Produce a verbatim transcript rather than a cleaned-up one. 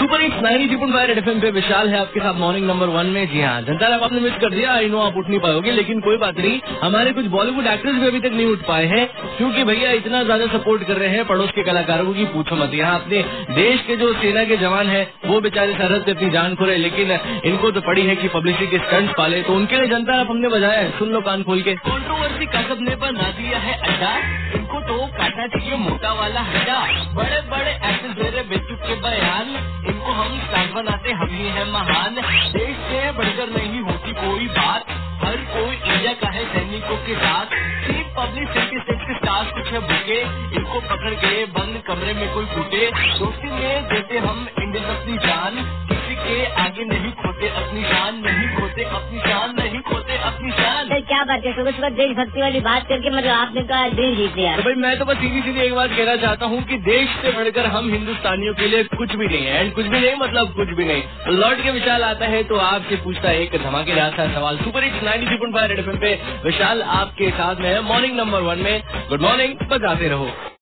Super hits ninety three point five red FM पे विशाल है आपके साथ मॉर्निंग नंबर वन में। जी हाँ, जनता ने आपने मिस कर दिया, आई नो आप उठ नहीं पाओगे, लेकिन कोई बात नहीं। हमारे कुछ बॉलीवुड एक्टर्स भी अभी तक नहीं उठ पाए हैं, क्योंकि भैया इतना ज्यादा सपोर्ट कर रहे हैं पड़ोस के कलाकारों की, पूछो मत। यहाँ अपने देश के जो सेना के जवान है वो बेचारे सरहद पे अपनी जान खोरे, लेकिन इनको तो पड़ी है कि पब्लिसिटी के स्टंट्स पाले, तो उनके लिए जनता अब हमने बजाया है, सुन लो कान खोल के। कंट्रोवर्सी कसब ने बना दिया है अड्डा, इनको तो काटना चाहिए मोटा वाला हड्डा। बड़े बड़े एक्टर्स दे रहे बेचुक के बयान, इनको हम स्टार बनाते हम ही है महान। देश से बढ़कर नहीं होती कोई बात, हर कोई इंडिया का है सैनिकों के साथ। चीफ पब्लिसिटी से स्टार्स कुछ है भूखे, इनको पकड़ के बंद कमरे में कोई फूटे। दोस्ती में देते हम इंडियन अपनी जान, किसी के आगे नहीं खोते अपनी शान, नहीं खोते अपनी शान, नहीं खोते अपनी शान। क्या बात है, सुबह सुबह देशभक्ति वाली बात करके मतलब आपने कहा दिल जीत लिया। तो भाई मैं तो बस सीधी सीधी एक बात कहना चाहता हूँ कि देश से बढ़कर हम हिंदुस्तानियों के लिए कुछ भी नहीं है, एंड कुछ भी नहीं मतलब कुछ भी नहीं। लौट के विशाल आता है तो आपसे पूछता है एक धमाकेदार सा सवाल। Super hits ninety three point five red FM पे विशाल आपके साथ में है मॉर्निंग नंबर वन में। गुड मॉर्निंग, बजाते रहो।